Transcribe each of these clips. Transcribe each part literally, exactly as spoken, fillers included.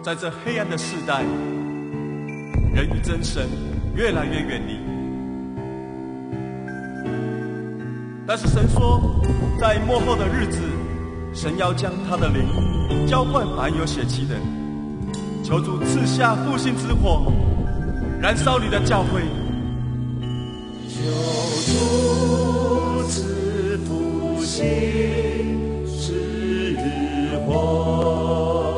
在这黑暗的世代，人与真神越来越远离。但是神说，在末后的日子，神要将他的灵浇灌凡有血气的，求主赐下复兴之火，燃烧你的教会。 求主赐复兴之火，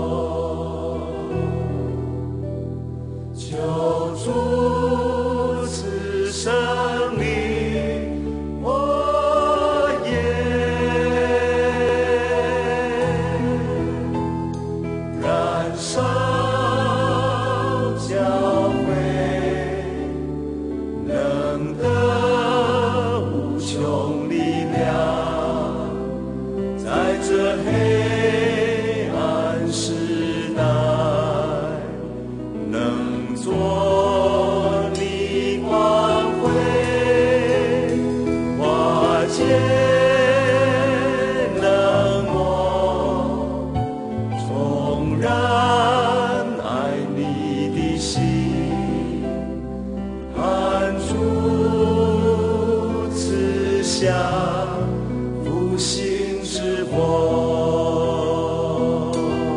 求主赐生命火焰，燃烧教会，能得无穷力量，在这黑暗时代，能做你光辉，化解冷漠，重燃爱你的心，盼主赐下复兴之火，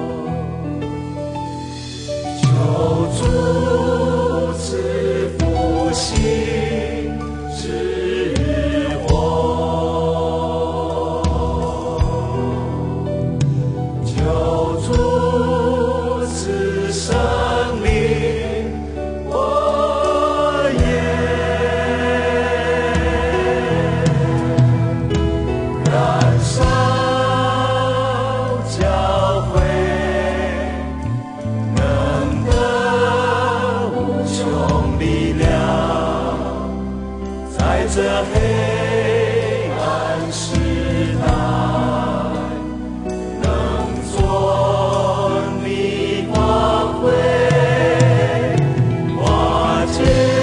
求主赐复兴之火，求主赐生命火焰，燃烧教会，能得无穷力量，在这黑暗时代，能做你光辉，化解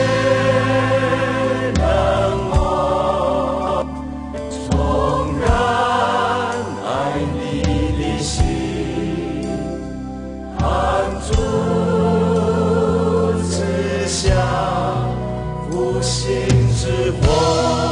冷漠，重燃爱你的心，盼主赐下复兴之火。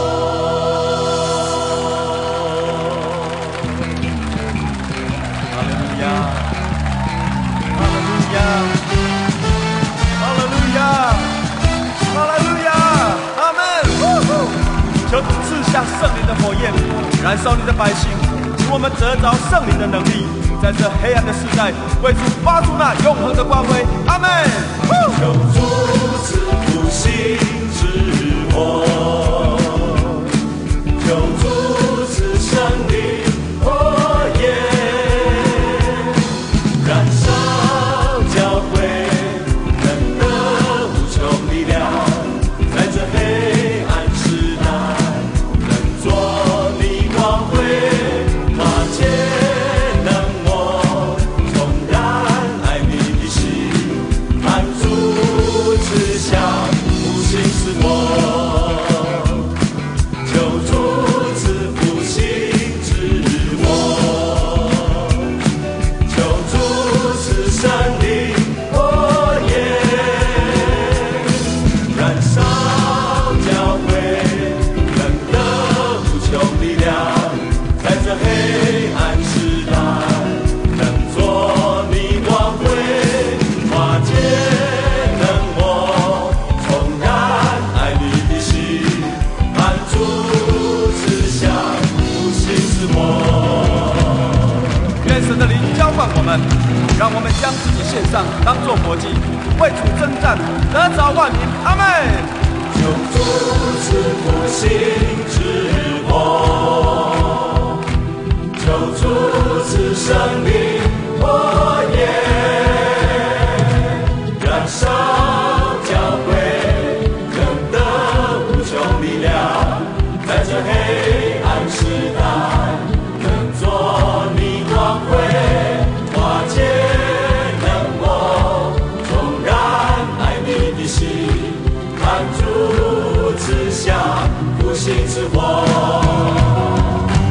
哈利路亚，哈利路亚，哈利路亚，哈利路亚，阿门！求主赐下圣灵的火焰，燃烧你的百姓，使我们得着圣灵的能力，在这黑暗的时代，为主发出那永恒的光辉。阿门！ 求主赐复兴之火，求主赐生命火焰，燃烧教会，能得无穷力量，在这黑暗时代，能做你光辉，化解冷漠，重燃爱你的心，盼主赐下复兴之火，求主赐复兴之火，求主赐生命火焰，燃烧教会，能得无穷力量，在这黑暗时代，能做你光辉，化解冷漠，重燃爱你的心，盼主赐下复兴之火。 愿神的灵浇灌我们，让我们将自己献上，当作活祭，为主征战，得着万民。阿门！ 求主赐复兴之火，求主赐生命火焰，燃烧教会，能得无穷力量，在这黑暗时代，能做你光辉，化解冷漠，重燃爱你的心，盼主赐下复兴之火。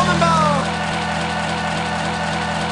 们吧。